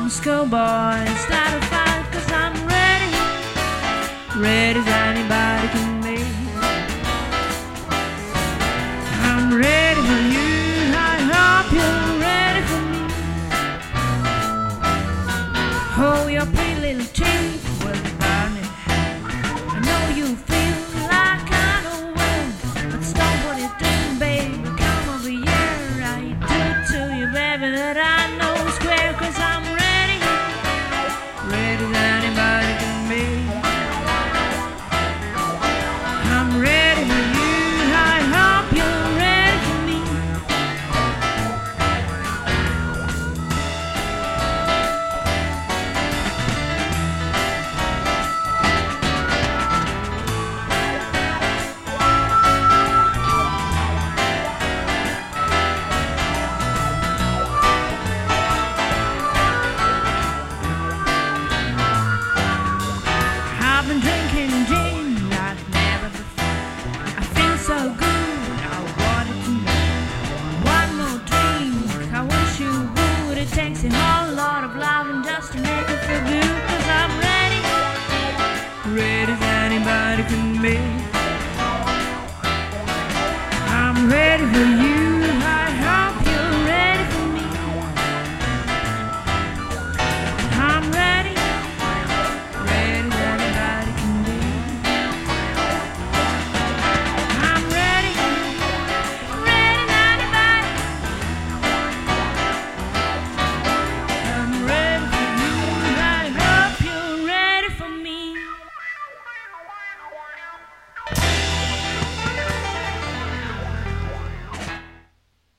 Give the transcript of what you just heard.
schoolboy, start a fight, 'cause I'm ready, ready as anybody can be. I'm ready for you, I hope you're ready for me. Oh, your pretty little teeth will burn it. I know you feel like I know well, but stop what you're doing, baby, come over here. I do to you, baby, that I know square, 'cause I'm ready, ready as anybody can be. I'm ready for you, I hope you're ready for me. I've been drinking gin like never before. I feel so good, I wanted to know. One more drink, I wish you would. It takes a whole lot of loving just to make it feel good. 'Cause I'm ready, ready as anybody can be. I'm ready for you.